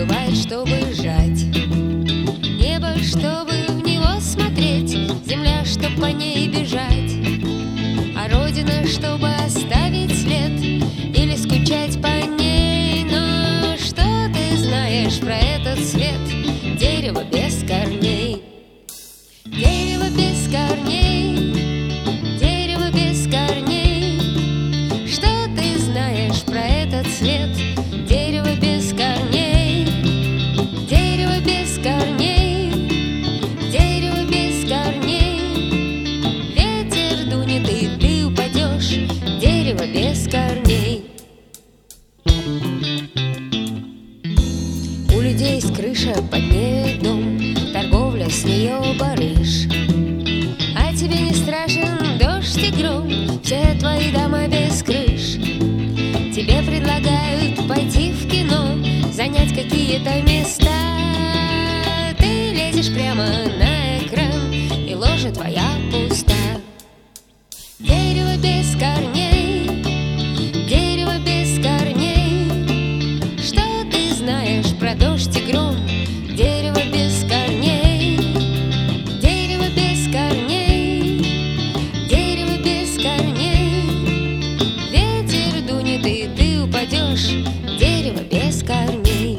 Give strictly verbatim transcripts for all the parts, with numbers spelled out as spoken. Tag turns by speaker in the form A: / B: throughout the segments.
A: бывает, чтобы жать, небо, чтобы в него смотреть, земля, чтоб по ней бежать, а родина, чтобы оставить след или скучать по ней. Но что ты знаешь про этот свет? Дерево без корней. Дерево без корней, дерево без корней. Что ты знаешь про этот свет? Дерево без корней, дерево без корней, дерево без корней. Ветер дунет, и ты упадешь. Дерево без корней. У людей с крыши под ней дом, торговля с нее барыш. А тебе не страшен дождь и гром, все твои дома без крыш. Тебе предлагают пойти в кино, занять какие-то места. Ты лезешь прямо на экран, и ложа твоя пуста. Дерево без корней, дерево без корней. Что ты знаешь про дождь и гром? Дерево без корней, дерево без корней, дерево без корней. Ветер дунет, и ты упадешь. Дерево без корней.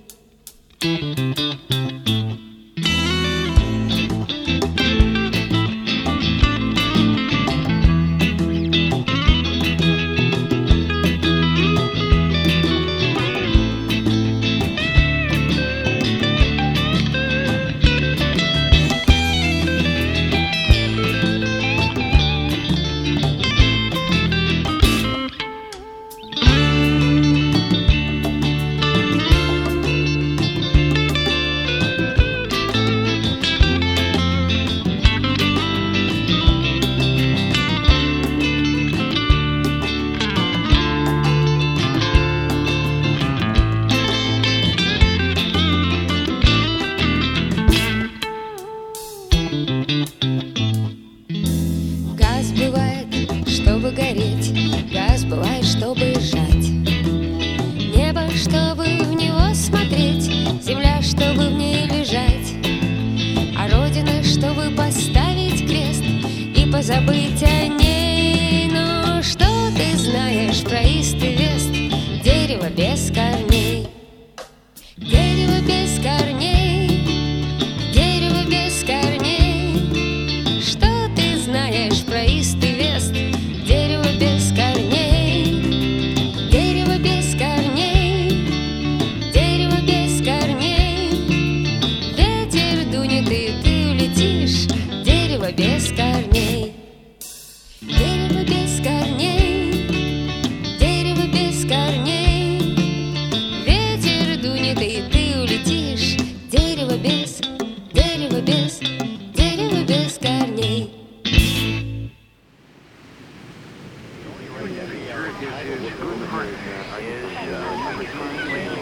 A: Газ бывает, чтобы гореть, газ бывает, чтобы сжать, небо, чтобы в него смотреть, земля, чтобы в ней лежать, а родина, чтобы поставить крест и позабыть о ней. Но что ты знаешь про истый вест? Дерево без корней. Дерево без корней, дерево без корней. Что ты знаешь про истый вест? Дерево без корней, дерево без корней, дерево без корней. Ветер дунет, и ты улетишь. Дерево без корней. Дерево без корней, дерево без корней. Ветер дунет, и ты улетишь. Дерево без, дерево без, дерево без корней.
B: Is, uh,